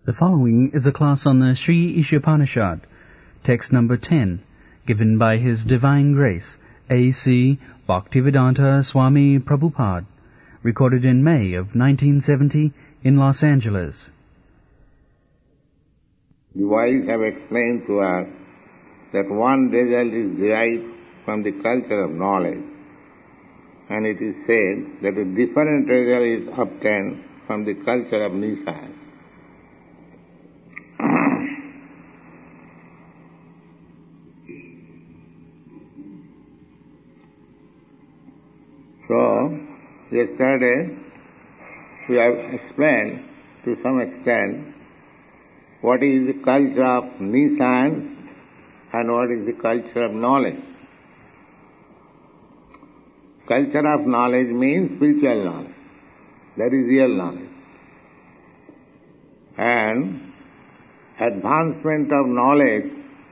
The following is a class on the Sri Ishopanishad, text number 10, given by His Divine Grace, A.C. Bhaktivedanta Swami Prabhupada, recorded in May of 1970 in Los Angeles. The wise have explained to us that one result is derived from the culture of knowledge, and it is said that a different result is obtained from the culture of Nissan. So, yesterday we have explained to some extent what is the culture of Nissan and what is the culture of knowledge. Culture of knowledge means spiritual knowledge. That is real knowledge. And advancement of knowledge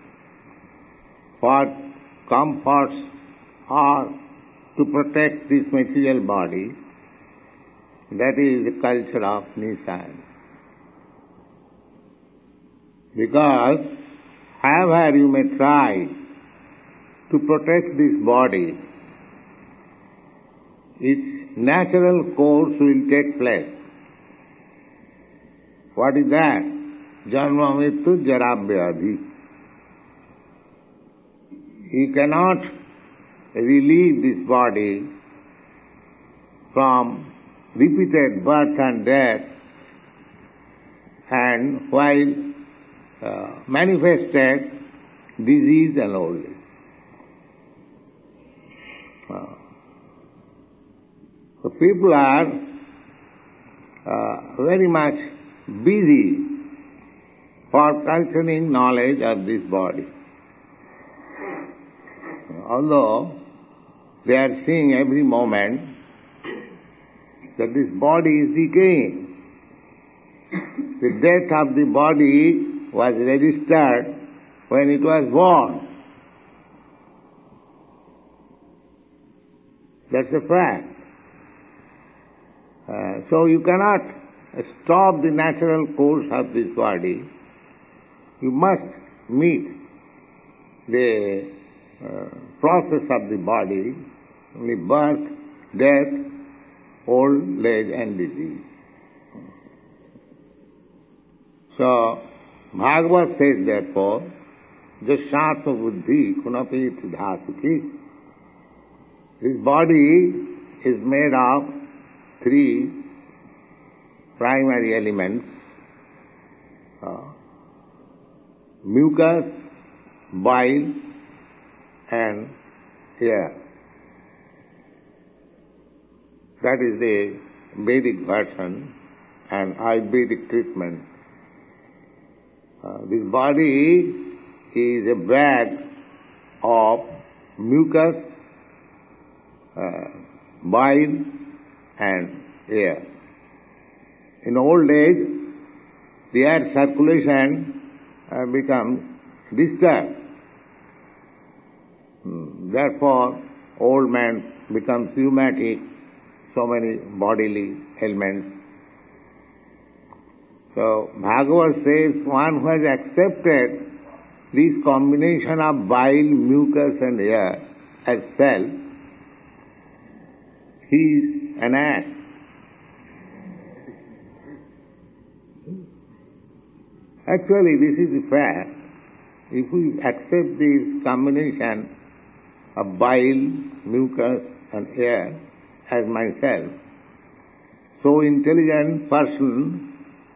for comforts or to protect this material body, that is the culture of Nissan. Because however you may try to protect this body, its natural course will take place. What is that? Janma Mrityu Jara Vyadhi. You cannot relieve this body from repeated birth and death, and while manifested disease and old age. So people are very much busy for culturing knowledge of this body. Although they are seeing every moment that this body is decaying. The death of the body was registered when it was born. That's a fact. So you cannot stop the natural course of this body. You must meet the process of the body, the birth, death, old age and disease. So, Bhagavad says therefore, Jashatma buddhi kunapi dhatuki. This body is made of three primary elements, mucus, bile and air. That is the Vedic version and Ayurvedic treatment. This body is a bag of mucus, bile and air. In old age, the air circulation becomes disturbed. Therefore, old man becomes rheumatic, so many bodily ailments. So, Bhagavad says, one who has accepted this combination of bile, mucus and air as self, he is an ass. Actually, this is the fact. If we accept this combination of bile, mucus and air as myself, so intelligent person,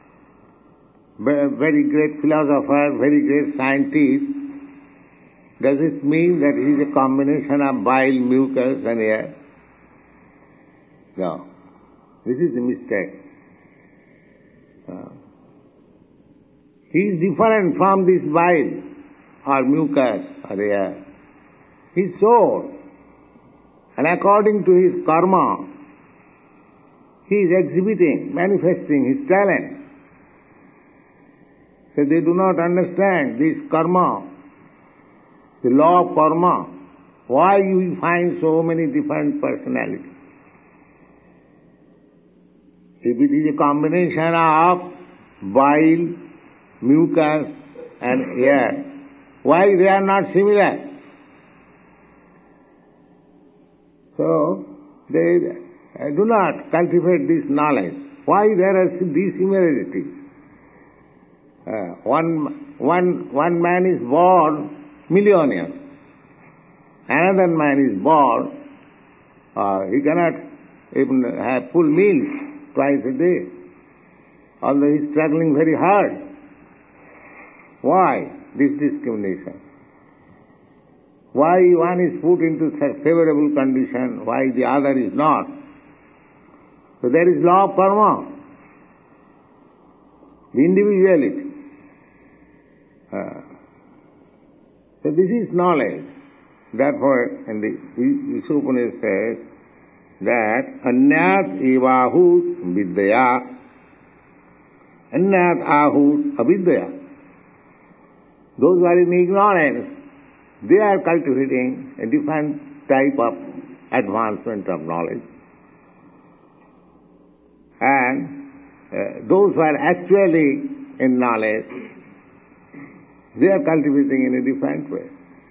very great philosopher, very great scientist, does it mean that he is a combination of bile, mucus and air? No. This is a mistake. He is different from this bile or mucus or air. He is soul. And according to his karma, he is exhibiting, manifesting his talent. So they do not understand this karma, the law of karma. Why you find so many different personalities? If it is a combination of bile, mucus and air. Why they are not similar? So, they do not cultivate this knowledge. Why there are dissimilarities? One man is born millionaire. Another man is born, he cannot even have full meals twice a day, although he is struggling very hard. Why this discrimination? Why one is put into such favorable condition, why the other is not? So there is law of karma, the individuality. So this is knowledge. Therefore, in the Ishopanishad says that anyat evahut vidyaya, anyat ahut avidyaya. Those who are in ignorance, they are cultivating a different type of advancement of knowledge. And those who are actually in knowledge, they are cultivating in a different way.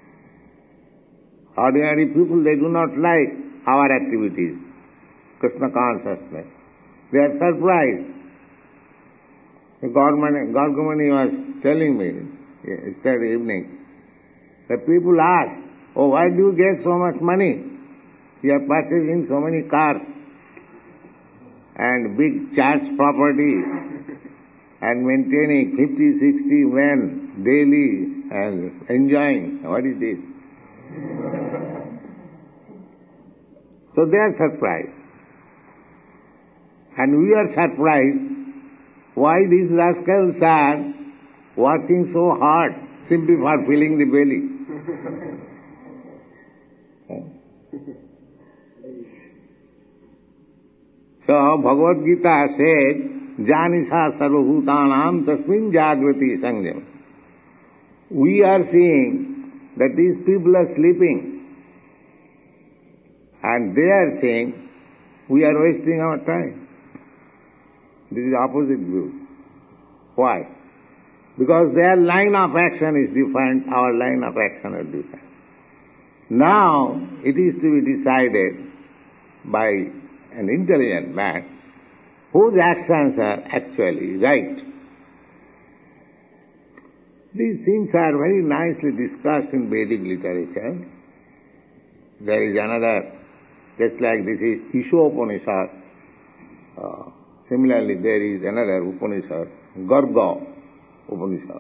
Ordinary people, they do not like our activities, Krishna consciousness. They are surprised. Gargamuni was telling me yesterday evening that people ask, oh, why do you get so much money? You are purchasing so many cars and big church property and maintaining 50, 60 men daily and enjoying. What is this? So they are surprised. And we are surprised why these rascals are working so hard simply for filling the belly. So Bhagavad Gita said, Janisa sarvabhutanam tasmin jagrati sangyam. We are seeing that these people are sleeping. And they are saying, we are wasting our time. This is opposite view. Why? Because their line of action is different, our line of action is different. Now, it is to be decided by an intelligent man whose actions are actually right. These things are very nicely discussed in Vedic literature. There is another, just like this is Ishopanishad. Similarly, there is another Upanishad, Garga Upanishad.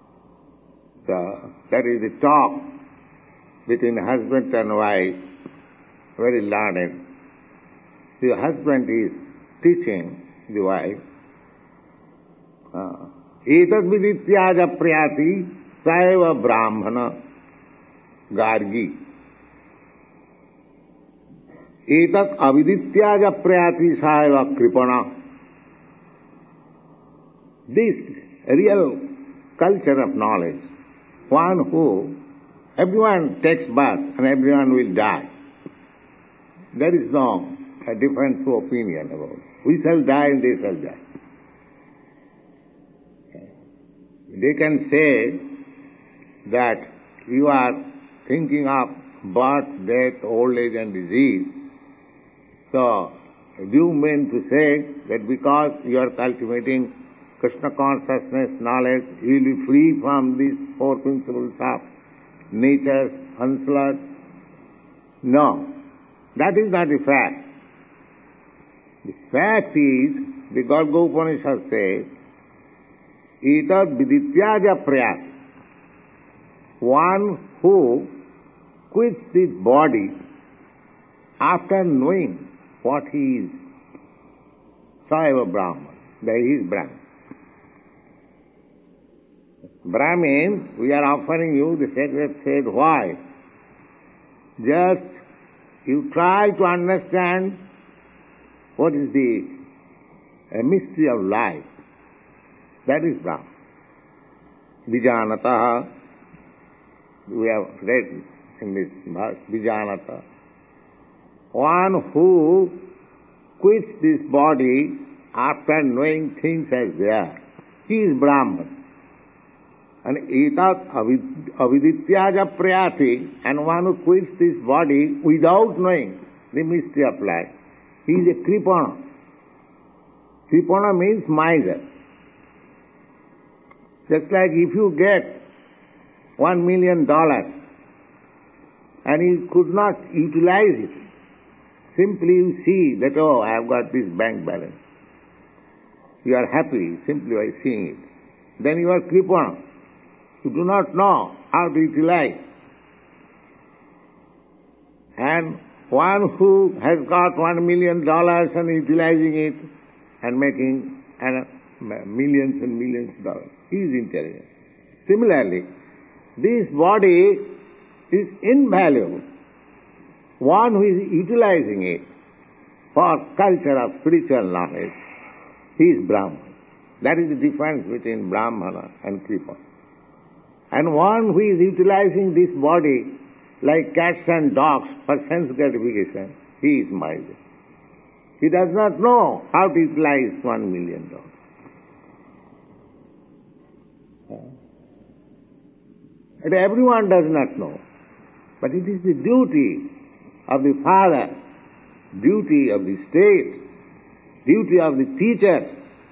That is the talk between husband and wife, very learned. The husband is teaching the wife, Etad vidityaja priyati saiva brahmana gargi. Etad avidityaja priyati saiva kripana. This real culture of knowledge, one who everyone takes birth and everyone will die. There is no difference of opinion about it. We shall die and they shall die. They can say that you are thinking of birth, death, old age and disease. So, do you mean to say that because you are cultivating Krishna consciousness, knowledge, you will be free from these four principles of nature's onslaught? No, that is not the fact. The fact is, the Garga Upanishad says, Etad vidityaja prayat. One who quits this body after knowing what he is. Saiva Brahman. That he is Brahman. Brahmin, we are offering you, the sacred said, why? Just you try to understand what is the mystery of life. That is Brahman. Vijanataha, we have read in this verse, Vijanata. One who quits this body after knowing things as they are, he is Brahman. And etat avidityaja prayati, and one who quits this body without knowing the mystery of life, he is a kripana. Kripana means miser. Just like if you get $1 million and you could not utilize it, simply you see that, oh, I have got this bank balance. You are happy simply by seeing it. Then you are kripana. You do not know how to utilize. And one who has got $1 million and utilizing it and making millions and millions of dollars, he is intelligent. Similarly, this body is invaluable. One who is utilizing it for culture of spiritual knowledge, he is Brahman. That is the difference between Brahmana and Kripana. And one who is utilizing this body like cats and dogs for sense gratification, he is miser. He does not know how to utilize $1 million. And everyone does not know. But it is the duty of the father, duty of the state, duty of the teacher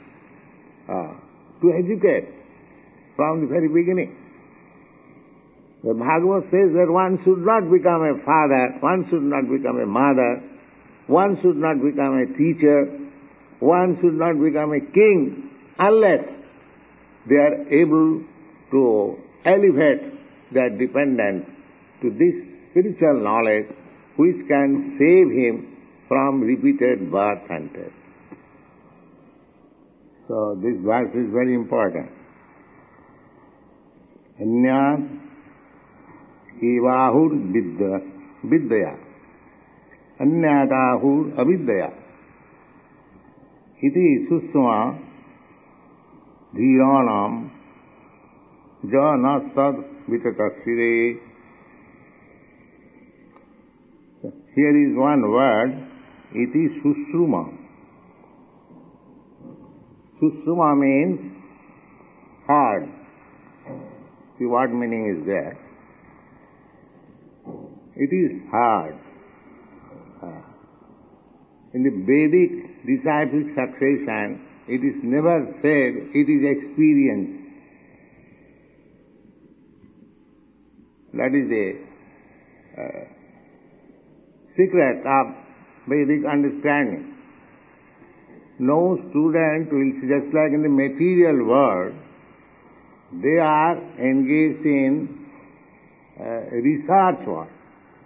to educate from the very beginning. The Bhagavad says that one should not become a father, one should not become a mother, one should not become a teacher, one should not become a king unless they are able to elevate their dependence to this spiritual knowledge which can save him from repeated birth and death. So this verse is very important. Anyat evahur vidyaya anyatahur avidyaya iti susma dhiranam janasad vitataksire. Here is one word, iti susruma. Susruma means hard. See what meaning is there? It is hard. In the Vedic disciplic succession, it is never said, it is experience. That is the secret of Vedic understanding. No student will, just like in the material world, they are engaged in research work.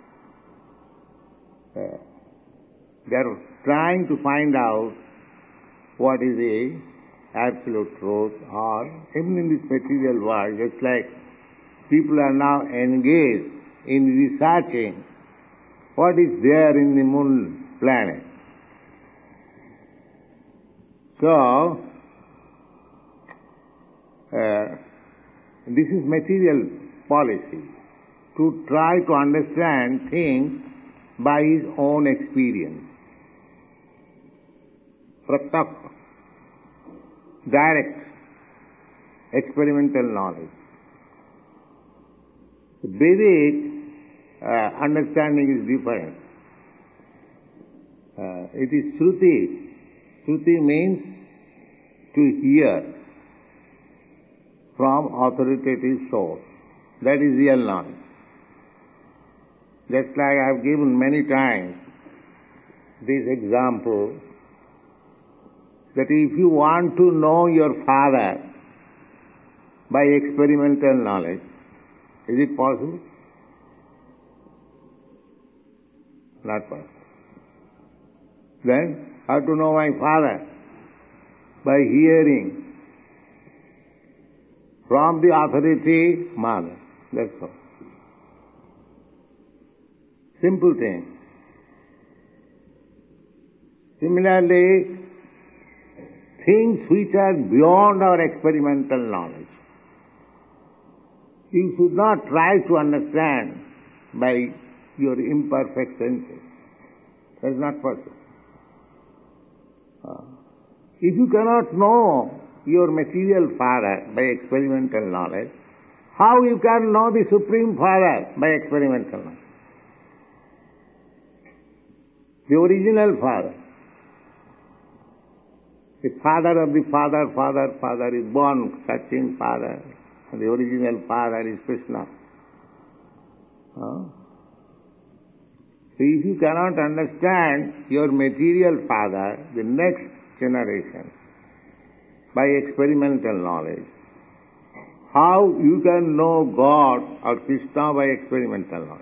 They are trying to find out what is the absolute truth, or even in this material world, just like people are now engaged in researching what is there in the moon planet. So, this is material policy, to try to understand things by his own experience. Pratyaksh, direct, experimental knowledge. Vedic understanding is different. It is Shruti. Shruti means to hear from authoritative source. That is real knowledge. Just like I have given many times this example, that if you want to know your father by experimental knowledge, is it possible? Not possible. Then, how to know my father? By hearing from the authority mother. That's all. Simple thing. Similarly, things which are beyond our experimental knowledge, you should not try to understand by your imperfect senses. That is not possible. If you cannot know your material father by experimental knowledge, How you can know the Supreme Father? By experimental knowledge. The original Father. The Father of the Father is born, searching Father. And the original Father is Krishna. So if you cannot understand your material Father, the next generation, by experimental knowledge, how you can know God or Krishna by experimental knowledge?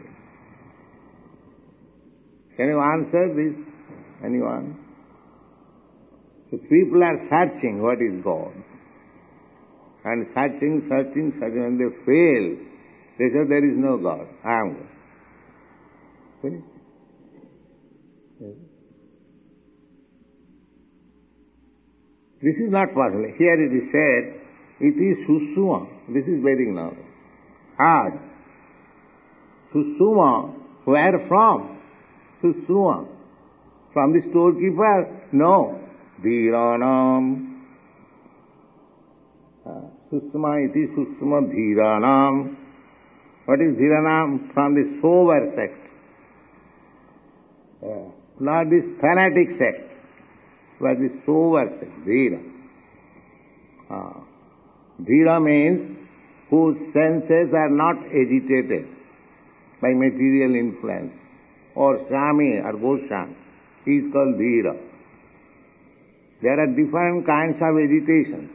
Can you answer this? Anyone? So people are searching what is God. And searching, when they fail, they say there is no God. I am God. Finish? Yes. This is not possible. Here it is said, it is Susuma. This is Vedic knowledge. Hard. Susuma, where from? Susuma. From the storekeeper? No. Dhiranam. Susuma iti Susuma Dhiranam. What is Dhiranam? From the sober sect. Not this fanatic sect, but the sober sect, Dhira. Dhira means whose senses are not agitated by material influence, or Swami or Goswami. He is called Dhira. There are different kinds of agitation.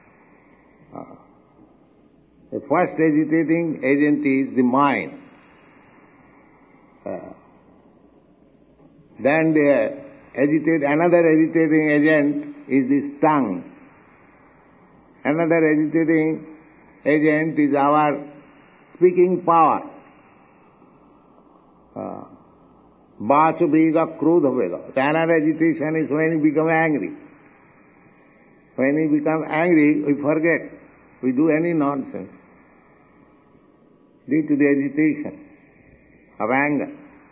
The first agitating agent is the mind. Then another agitating agent is this tongue. Another agitating agent is our speaking power. Vacha vega, krodha vega. Another agitation is when we become angry. When we become angry, we forget. We do any nonsense due to the agitation of anger.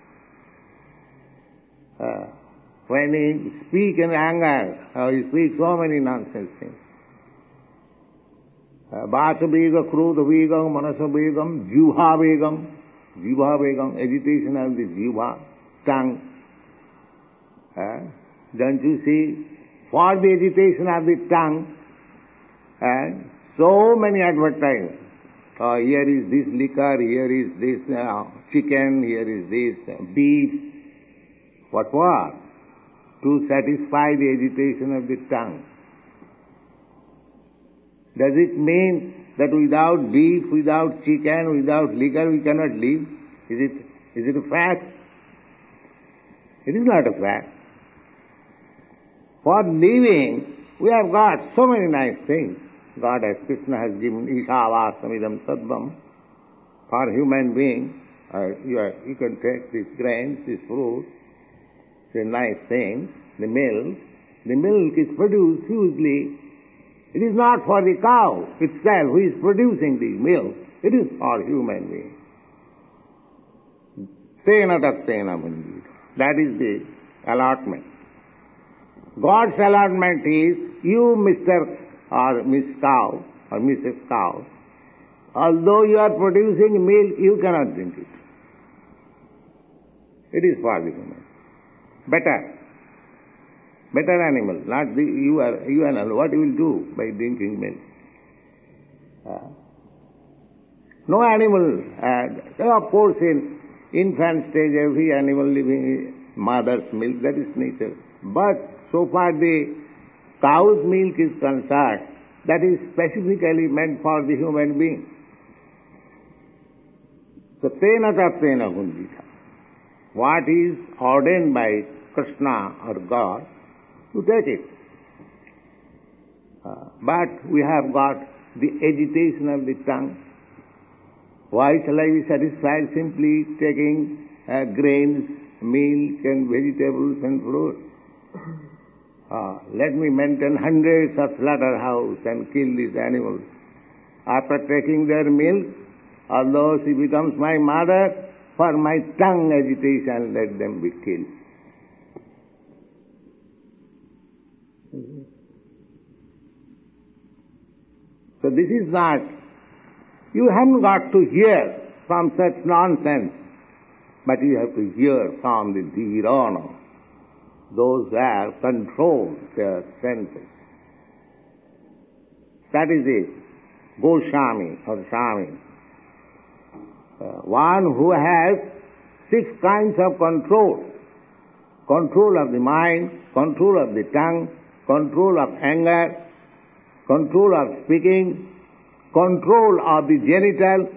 When we speak in anger, we speak so many nonsense things. Vacha vega, krodha vegam, manasa vegam, jivha vegam. Jivha vegam, agitation of the jivha, tongue. Don't you see? For the agitation of the tongue, so many advertisements. Here is this liquor, here is this chicken, here is this beef. What for? To satisfy the agitation of the tongue. Does it mean that without beef, without chicken, without liquor we cannot live? Is it a fact? It is not a fact. For living, we have got so many nice things. God, as Krishna has given Ishavāsamidam Sattvam, for human being, you can take these grains, this fruit, it's a nice thing, the milk. The milk is produced hugely. It is not for the cow itself who is producing the milk. It is for human being. Tena tattena bhunjita. That is the allotment. God's allotment is, you, Mr. or Miss Cow, or Mrs. Cow, although you are producing milk, you cannot drink it. It is for the human. Better animal, not you animal. What you will do by drinking milk? No animal, of course in infant stage every animal living mother's milk, that is nature. But so far the cow's milk is concerned, that is specifically meant for the human being. So tena tattena bhunjita. What is ordained by Krishna or God, to take it. But we have got the agitation of the tongue. Why shall I be satisfied simply taking grains, milk and vegetables and fruit? Let me maintain hundreds of slaughterhouses and kill these animals. After taking their milk, although she becomes my mother, for my tongue agitation, let them be killed. So this is not, You haven't got to hear from such nonsense, but you have to hear from the Dhirana, those who have controlled their senses. That is it, Goswami or Swami. One who has 6 kinds of control. Control of the mind, control of the tongue, control of anger, control of speaking, control of the genital,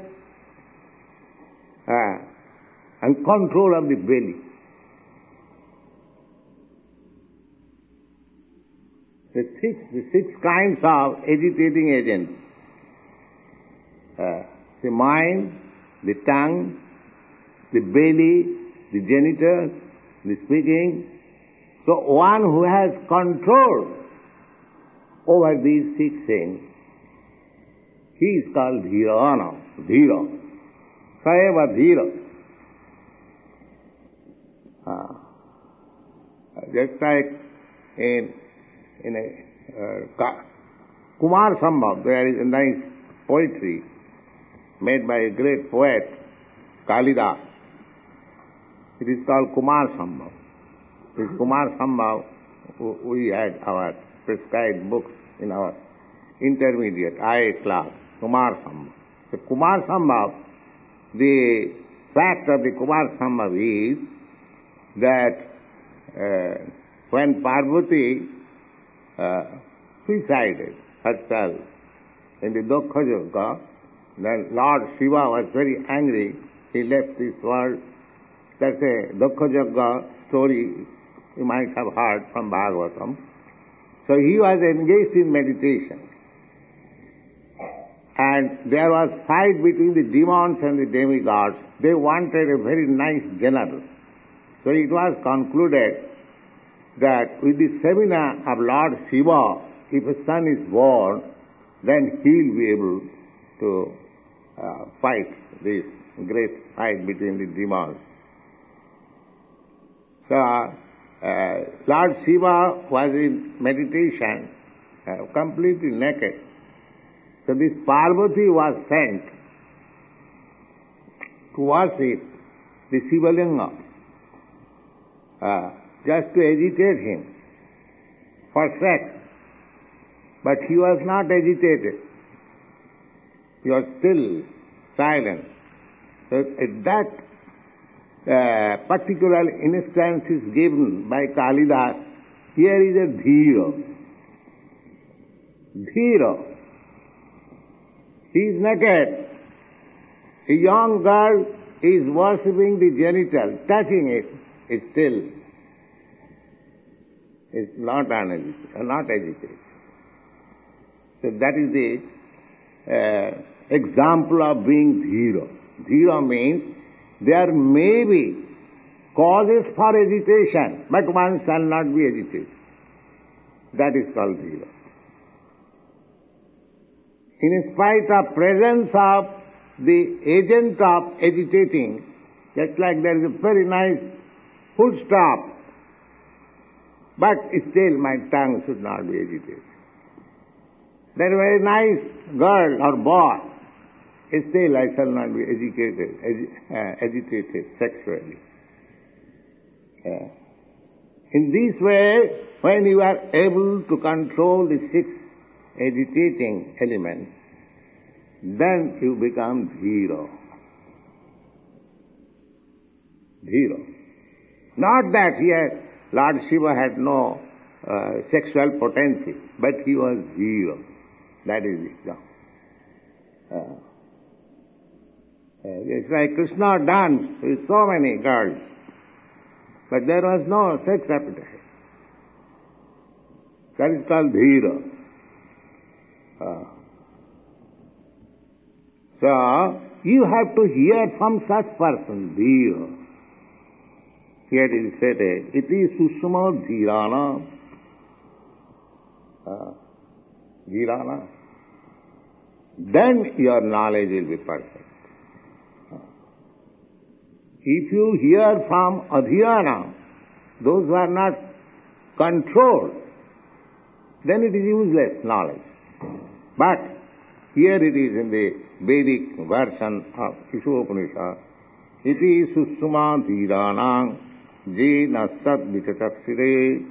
and control of the belly. The six kinds of agitating agents. The mind, the tongue, the belly, the genitals, the speaking. So one who has control over these 6 things, he is called Dhirana, Dhira. Saeva Dhira. Just like in a Kumar Sambhav, there is a nice poetry made by a great poet, Kalidas. It is called Kumar Sambhav. This Kumar Sambhav, we had our prescribed books in our intermediate IA class, Kumar Sambhav. The Kumar Sambhav, the fact of the Kumar Sambhav is that when Parvati suicided herself in the Dukkha Yoga, then Lord Shiva was very angry. He left this world. That's a Dukkha Yoga story you might have heard from Bhagavatam. So he was engaged in meditation. And there was fight between the demons and the demigods. They wanted a very nice general. So it was concluded that with the stamina of Lord Shiva, if a son is born, then he will be able to fight this great fight between the demons. So Lord Shiva was in meditation, completely naked. So this Parvati was sent to worship the Shivalinga, just to agitate him for sex. But he was not agitated. He was still silent. So that particular instance is given by Kalidas. Here is a Dhira. Dhira. He is naked. A young girl is worshipping the genital, touching it, is still is not agitated. So that is the example of being Dhira. Dhira means there may be causes for agitation, but one shall not be agitated. That is called Dhira. In spite of presence of the agent of agitating, just like there is a very nice full stop, but still my tongue should not be agitated. There is a very nice girl or boy, still I shall not be agitated sexually. In this way, when you are able to control the 6 agitating elements, then you become Dhira. Dhira. Not that here Lord Shiva had no sexual potency, but he was Dhira. That is it. It's like Krishna danced with so many girls, but there was no sex appetite. That is called Dhira. So, you have to hear from such person, Dhira. Here it is said, iti sushma dhirana. Dhirana. Then your knowledge will be perfect. If you hear from adhyana, those who are not controlled, then it is useless knowledge. But Here it is in the Vedic version of Ishopanishad. Iti susuma dhiranang je nasat vichataksire.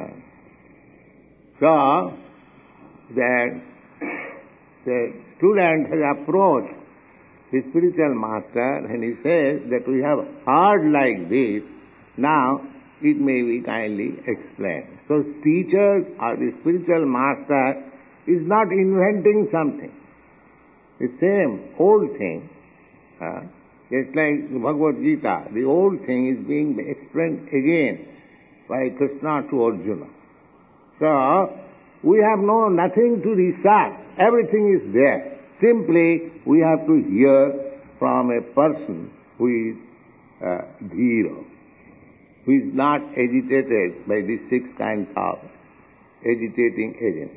So, that the student has approached the spiritual master and he says that we have heard like this, now it may be kindly explained. So teacher or the spiritual master is not inventing something. The same old thing, just like Bhagavad Gita, the old thing is being explained again by Krishna to Arjuna. So, we have nothing to research. Everything is there. Simply, we have to hear from a person who is dhira, who is not agitated by these 6 kinds of agitating agents.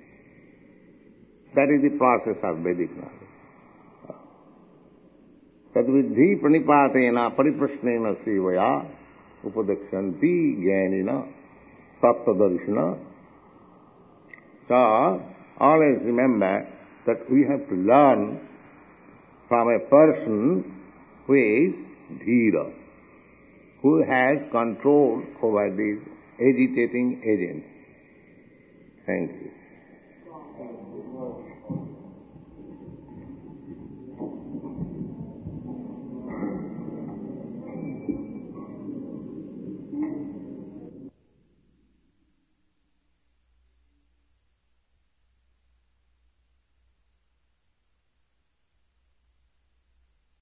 That is the process of Vedic knowledge. Tadvidhi pranipatena pariprasnena sevaya upadakshanti jnanina tattadarshana. So, always remember that we have to learn from a person who is dhira, who has control over these agitating agents. Thank you.